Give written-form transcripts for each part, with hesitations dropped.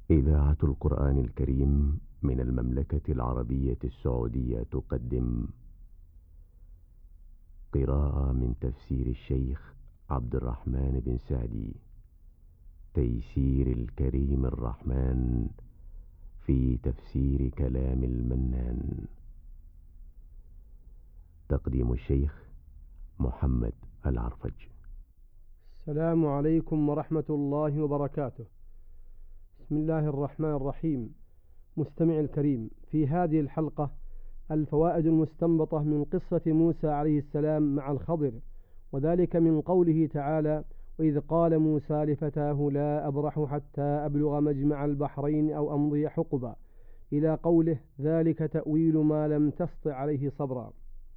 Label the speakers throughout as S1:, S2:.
S1: إذاعة القرآن الكريم من المملكة العربية السعودية تقدم قراءة من تفسير الشيخ عبد الرحمن بن سعدي، تيسير الكريم الرحمن في تفسير كلام المنان. تقديم الشيخ محمد العرفج.
S2: السلام عليكم ورحمة الله وبركاته. بسم الله الرحمن الرحيم. مستمع الكريم، في هذه الحلقة الفوائد المستنبطة من قصة موسى عليه السلام مع الخضر، وذلك من قوله تعالى: وإذ قال موسى لفتاه لا أبرح حتى أبلغ مجمع البحرين أو أمضي حقبا، إلى قوله ذلك تأويل ما لم تسطع عليه صبرا.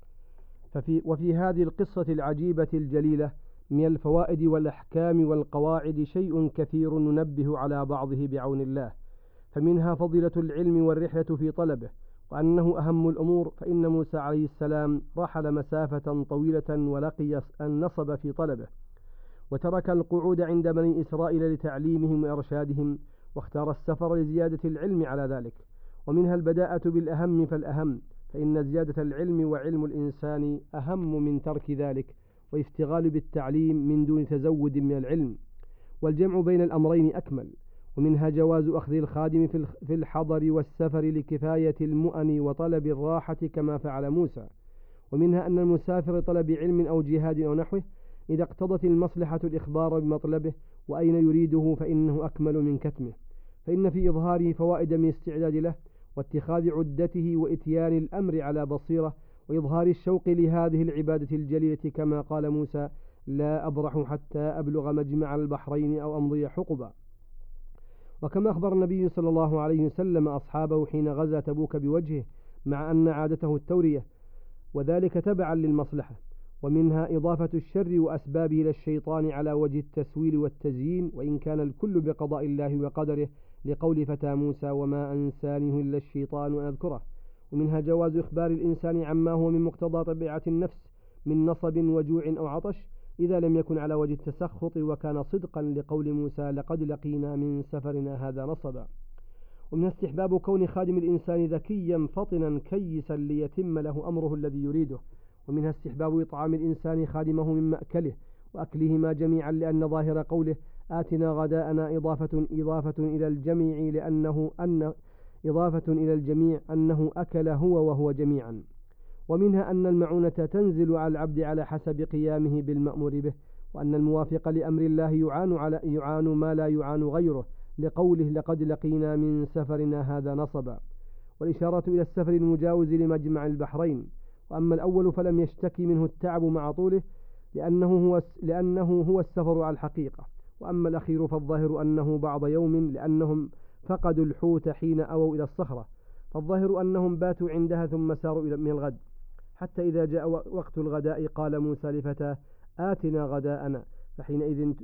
S2: وفي هذه القصة العجيبة الجليلة من الفوائد والأحكام والقواعد شيء كثير ننبه على بعضه بعون الله، فمنها فضيلة العلم والرحلة في طلبه، وأنه أهم الأمور، فإن موسى عليه السلام رحل مسافة طويلة ولقي النصب في طلبه، وترك القعود عند بني إسرائيل لتعليمهم وإرشادهم، واختار السفر لزيادة العلم على ذلك. ومنها البداءة بالأهم فالأهم، فإن زيادة العلم وعلم الإنسان أهم من ترك ذلك، والاشتغال بالتعليم من دون تزود من العلم، والجمع بين الأمرين أكمل. ومنها جواز أخذ الخادم في الحضر والسفر لكفاية المؤن وطلب الراحة كما فعل موسى. ومنها أن المسافر طلب علم أو جهاد أو نحوه إذا اقتضت المصلحة الإخبار بمطلبه وأين يريده فإنه أكمل من كتمه، فإن في إظهاره فوائد من استعداد له واتخاذ عدته وإتيان الأمر على بصيرة، وإظهار الشوق لهذه العبادة الجليلة، كما قال موسى: لا أبرح حتى أبلغ مجمع البحرين أو أمضي حقبا. وكما أخبر النبي صلى الله عليه وسلم أصحابه حين غزا تبوك بوجهه، مع أن عادته التورية، وذلك تبعا للمصلحة. ومنها إضافة الشر وأسبابه إلى الشيطان على وجه التسويل والتزيين، وإن كان الكل بقضاء الله وقدره، لقول فتى موسى: وما أنسانه إلا الشيطان أن أذكره. ومنها جواز إخبار الإنسان عما هو من مقتضى طبيعة النفس من نصب وجوع أو عطش، إذا لم يكن على وجه التسخط، وكان صدقا لقول موسى: لقد لقينا من سفرنا هذا نصبا. ومن استحباب كون خادم الإنسان ذكيا فطنا كيسا ليتم له أمره الذي يريده. ومنها استحباب إطعام الإنسان خادمه من مأكله وأكلهما جميعا، لأن ظاهر قوله آتنا غداءنا إضافة إلى الجميع، إضافة إلى الجميع أنه أكل هو وهو جميعا. ومنها أن المعونة تنزل على العبد على حسب قيامه بالمأمور به، وأن الموافق لأمر الله يعان ما لا يعان غيره، لقوله: لقد لقينا من سفرنا هذا نصبا، والإشارة إلى السفر المجاوز لمجمع البحرين. وأما الأول فلم يشتكي منه التعب مع طوله، لأنه هو السفر على الحقيقة. وأما الأخير فالظاهر أنه بعض يوم، لأنهم فقدوا الحوت حين أووا إلى الصخرة، فالظاهر أنهم باتوا عندها ثم ساروا من الغد، حتى إذا جاء وقت الغداء قال موسى لفتاه: آتنا غداءنا، فحينئذ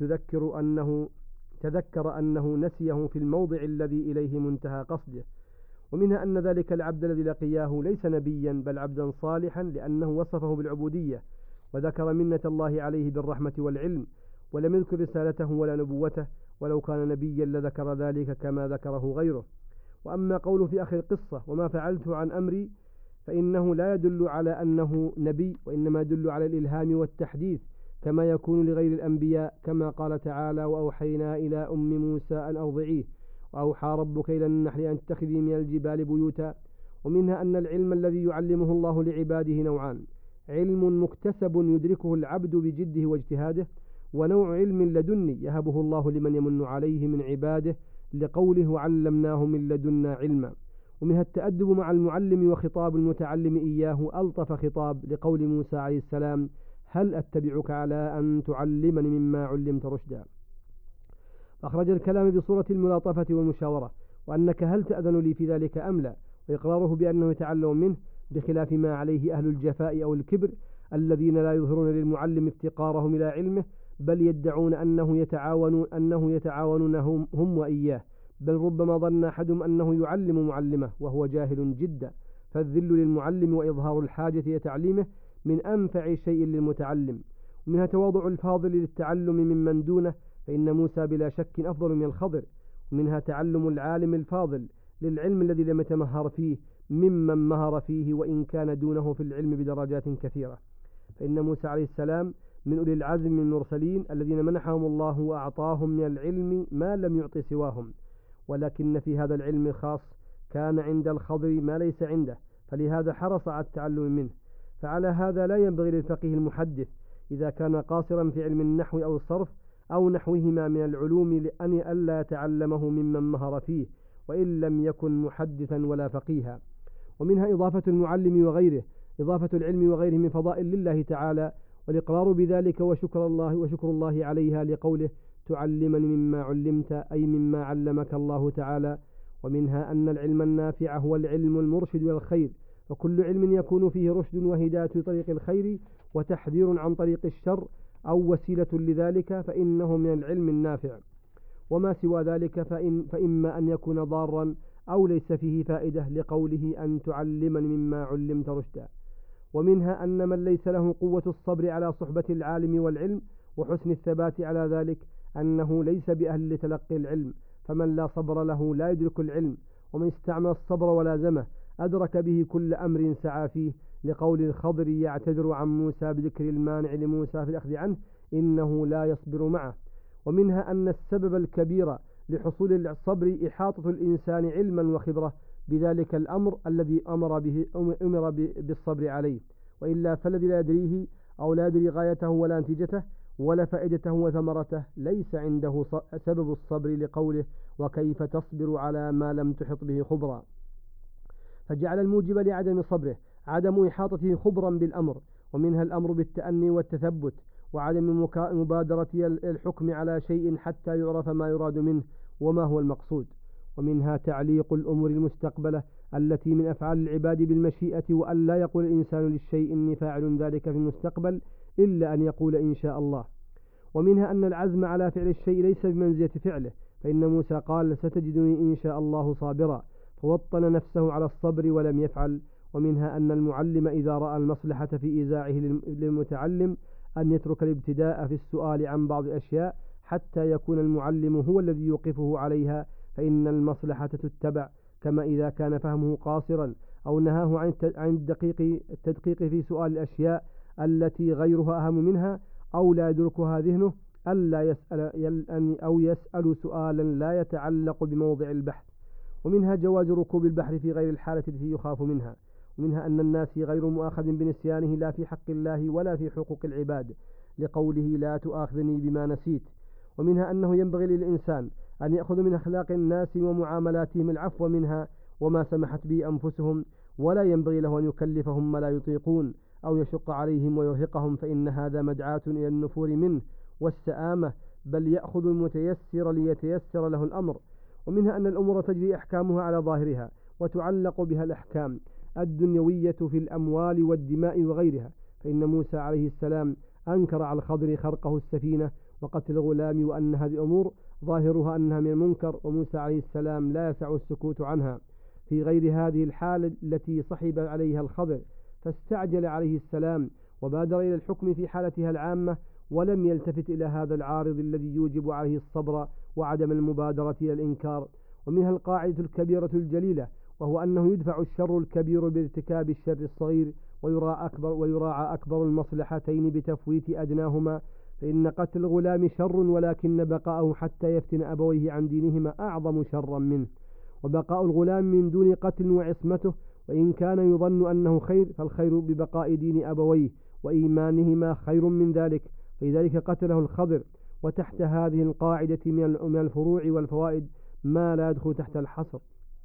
S2: تذكر أنه نسيه في الموضع الذي إليه منتهى قصده. ومنها أن ذلك العبد الذي لقياه ليس نبيا بل عبدا صالحا، لأنه وصفه بالعبودية، وذكر منة الله عليه بالرحمة والعلم، ولم يذكر رسالته ولا نبوته، ولو كان نبيا لذكر ذلك كما ذكره غيره. وأما قوله في آخر القصة: وما فعلت عن أمري، فإنه لا يدل على أنه نبي، وإنما يدل على الإلهام والتحديث، كما يكون لغير الأنبياء، كما قال تعالى: وأوحينا إلى أم موسى أن أرضعيه، وأوحى ربك إلى النحل أن تتخذي من الجبال بيوتا. ومنها أن العلم الذي يعلمه الله لعباده نوعان: علم مكتسب يدركه العبد بجده واجتهاده، ونوع علم لدني يهبه الله لمن يمن عليه من عباده، لقوله: وعلمناه من لدنا علما. ومنها التأدب مع المعلم وخطاب المتعلم إياه ألطف خطاب، لقول موسى عليه السلام: هل أتبعك على أن تعلمني مما علمت رشدا. أخرج الكلام بصورة الملاطفة والمشاورة، وأنك هل تأذن لي في ذلك أم لا، وإقراره بأنه يتعلم منه، بخلاف ما عليه أهل الجفاء أو الكبر، الذين لا يظهرون للمعلم افتقارهم إلى علمه، بل يدعون أنه يتعاونون هم وإياه، بل ربما ظن أحدهم أنه يعلم معلمه وهو جاهل جدا. فالذل للمعلم وإظهار الحاجة إلى تعليمه من أنفع شيء للمتعلم. ومنها تواضع الفاضل للتعلم ممن دونه، فإن موسى بلا شك أفضل من الخضر. منها تعلم العالم الفاضل للعلم الذي لم يتمهر فيه ممن مهر فيه وإن كان دونه في العلم بدرجات كثيرة. فإن موسى عليه السلام من أولي العزم من المرسلين الذين منحهم الله وأعطاهم من العلم ما لم يعط سواهم، ولكن في هذا العلم الخاص كان عند الخضر ما ليس عنده، فلهذا حرص على التعلم منه. فعلى هذا لا ينبغي للفقيه المحدث إذا كان قاصرا في علم النحو أو الصرف أو نحوهما من العلوم لأن ألا يتعلمه ممن مهر فيه وإن لم يكن محدثا ولا فقيها. ومنها إضافة المعلم وغيره، إضافة العلم وغيره من فضائل لله تعالى، والإقرار بذلك وشكر الله عليها لقوله تعلمني مما علمت، أي مما علمك الله تعالى. ومنها أن العلم النافع هو العلم المرشد إلى الخير، وكل علم يكون فيه رشد وهداية لطريق الخير وتحذير عن طريق الشر أو وسيلة لذلك فإنه من العلم النافع، وما سوى ذلك فإما أن يكون ضارا أو ليس فيه فائدة لقوله أن تعلمني مما علمت رشدا. ومنها أن من ليس له قوة الصبر على صحبة العالم والعلم وحسن الثبات على ذلك أنه ليس بأهل لتلقي العلم، فمن لا صبر له لا يدرك العلم، ومن استعمل الصبر ولازمه أدرك به كل أمر سعى فيه، لقول الخضر يعتذر عن موسى بذكر المانع لموسى في الأخذ عنه إنه لا يصبر معه. ومنها أن السبب الكبير لحصول الصبر إحاطة الإنسان علما وخبرة بذلك الأمر الذي أمر بالصبر عليه، وإلا فالذي لا يدريه أو لا يدري غايته ولا نتيجته ولا فائدته وثمرته ليس عنده سبب الصبر، لقوله وكيف تصبر على ما لم تحط به خبرا. فجعل الموجب لعدم صبره عدم إحاطته خبرا بالأمر، ومنها الأمر بالتأني والتثبت وعدم مبادرة الحكم على شيء حتى يعرف ما يراد منه وما هو المقصود. ومنها تعليق الأمور المستقبلة التي من أفعال العباد بالمشيئة، وأن لا يقول الإنسان للشيء إني فاعل ذلك في المستقبل إلا أن يقول إن شاء الله. ومنها أن العزم على فعل الشيء ليس بمنزلة فعله، فإن موسى قال ستجدني إن شاء الله صابرا، فوطن نفسه على الصبر ولم يفعل. ومنها أن المعلم إذا رأى المصلحة في إيزاعه للمتعلم أن يترك الابتداء في السؤال عن بعض الأشياء حتى يكون المعلم هو الذي يوقفه عليها، فإن المصلحة تتبع، كما إذا كان فهمه قاصرا أو نهاه عن التدقيق في سؤال الأشياء التي غيرها أهم منها أو لا يدركها ذهنه ألا يسأل أو يسأل سؤالا لا يتعلق بموضع البحث. ومنها جواز ركوب البحر في غير الحالة التي يخاف منها. ومنها أن الناس غير مؤاخذ بنسيانه لا في حق الله ولا في حقوق العباد، لقوله لا تؤاخذني بما نسيت. ومنها أنه ينبغي للإنسان أن يأخذ من أخلاق الناس ومعاملاتهم العفو منها وما سمحت به أنفسهم، ولا ينبغي له أن يكلفهم ما لا يطيقون أو يشق عليهم ويرهقهم، فإن هذا مدعاة إلى النفور منه والسآمة، بل يأخذ المتيسر ليتيسر له الأمر. ومنها أن الأمور تجري أحكامها على ظاهرها وتعلق بها الأحكام الدنيوية في الأموال والدماء وغيرها، فإن موسى عليه السلام أنكر على الخضر خرقه السفينة وقتل الغلام، وأن هذه الأمور ظاهرها أنها من المنكر، وموسى عليه السلام لا يسع السكوت عنها في غير هذه الحالة التي صحب عليها الخضر، فاستعجل عليه السلام وبادر إلى الحكم في حالتها العامة، ولم يلتفت إلى هذا العارض الذي يوجب عليه الصبر وعدم المبادرة إلى الإنكار. ومنها القاعدة الكبيرة الجليلة، وهو أنه يدفع الشر الكبير بارتكاب الشر الصغير، ويراعى أكبر المصلحتين بتفويت أدناهما، فإن قتل الغلام شر، ولكن بقاءه حتى يفتن أبويه عن دينهما أعظم شرا منه، وبقاء الغلام من دون قتل وعصمته وإن كان يظن أنه خير فالخير ببقاء دين أبويه وإيمانهما خير من ذلك، فلذلك قتله الخضر. وتحت هذه القاعدة من الفروع والفوائد ما لا يدخل تحت الحصر،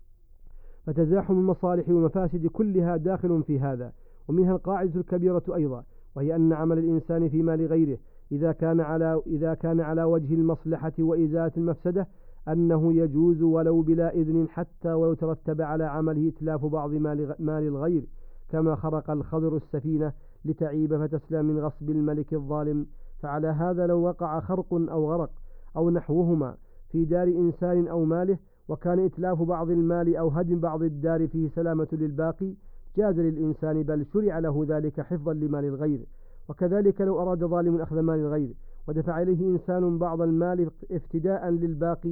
S2: فتزاحم المصالح والمفاسد كلها داخل في هذا. ومنها القاعدة الكبيرة أيضا، وهي أن عمل الإنسان في مال غيره إذا كان على وجه المصلحة وإزالة المفسدة أنه يجوز ولو بلا إذن، حتى ولو ترتب على عمله إتلاف بعض مال الغير، كما خرق الخضر السفينة لتعيب فتسلم من غصب الملك الظالم. فعلى هذا لو وقع خرق أو غرق أو نحوهما في دار إنسان أو ماله، وكان إتلاف بعض المال أو هدم بعض الدار فيه سلامة للباقي، جاز للإنسان بل شرع له ذلك حفظا لمال الغير. وكذلك لو أراد ظالم أخذ مال الغير ودفع إليه إنسان بعض المال افتداء للباقي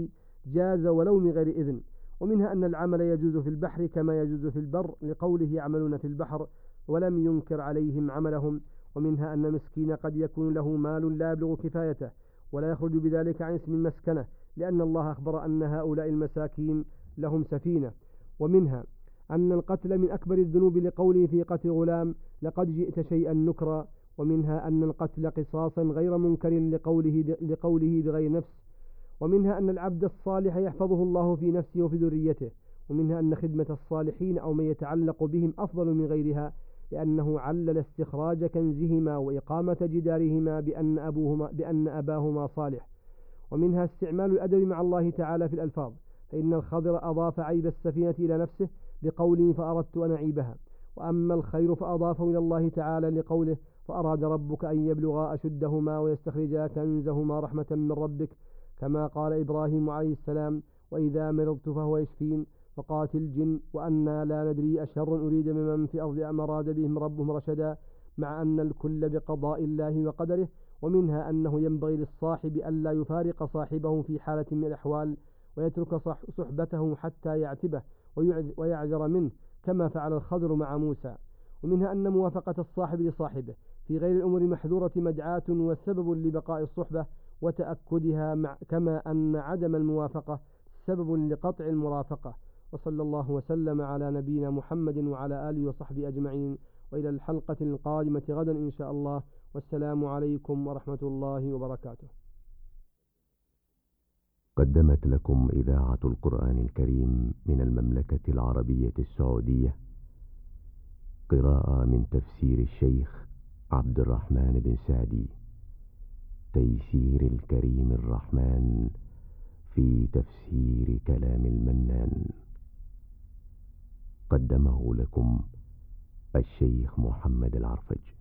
S2: جاز ولو من غير إذن. ومنها أن العمل يجوز في البحر كما يجوز في البر، لقوله يعملون في البحر ولم ينكر عليهم عملهم. ومنها أن المسكين قد يكون له مال لا يبلغ كفايته ولا يخرج بذلك عن اسم المسكنة، لأن الله أخبر أن هؤلاء المساكين لهم سفينة. ومنها أن القتل من أكبر الذنوب، لقوله في قتل غلام لقد جئت شيئا نكرا. ومنها أن القتل قصاصا غير منكر، لقوله بغير نفس. ومنها أن العبد الصالح يحفظه الله في نفسه وفي ذريته. ومنها أن خدمة الصالحين أو من يتعلق بهم أفضل من غيرها، لأنه علل استخراج كنزهما وإقامة جدارهما بأن أباهما صالح. ومنها استعمال الأدب مع الله تعالى في الألفاظ، فإن الخضر أضاف عيب السفينة إلى نفسه بقوله فأردت أن أعيبها. وأما الخير فأضافه إلى الله تعالى لقوله فأراد ربك أن يبلغا أشدهما ويستخرجا كنزهما رحمة من ربك، كما قال إبراهيم عليه السلام وإذا مرضت فهو يشفين. فقاتل الجن وأنا لا ندري أشر أريد بمن في أرض أم أراد بهم ربهم رشدا، مع أن الكل بقضاء الله وقدره. ومنها أنه ينبغي للصاحب ألا يفارق صاحبه في حالة من الأحوال ويترك صحبته حتى يعتبه ويعذر منه، كما فعل الخضر مع موسى. ومنها أن موافقة الصاحب لصاحبه في غير الأمور المحذورة مدعاة وسبب لبقاء الصحبة وتأكدها، كما أن عدم الموافقة سبب لقطع المرافقة. وصلى الله وسلم على نبينا محمد وعلى آله وصحبه أجمعين، وإلى الحلقة القادمة غدا إن شاء الله، والسلام عليكم ورحمة الله وبركاته.
S1: قدمت لكم إذاعة القرآن الكريم من المملكة العربية السعودية قراءة من تفسير الشيخ عبد الرحمن بن سعدي، تيسير الكريم الرحمن في تفسير كلام المنان. قدمه لكم الشيخ محمد العرفج.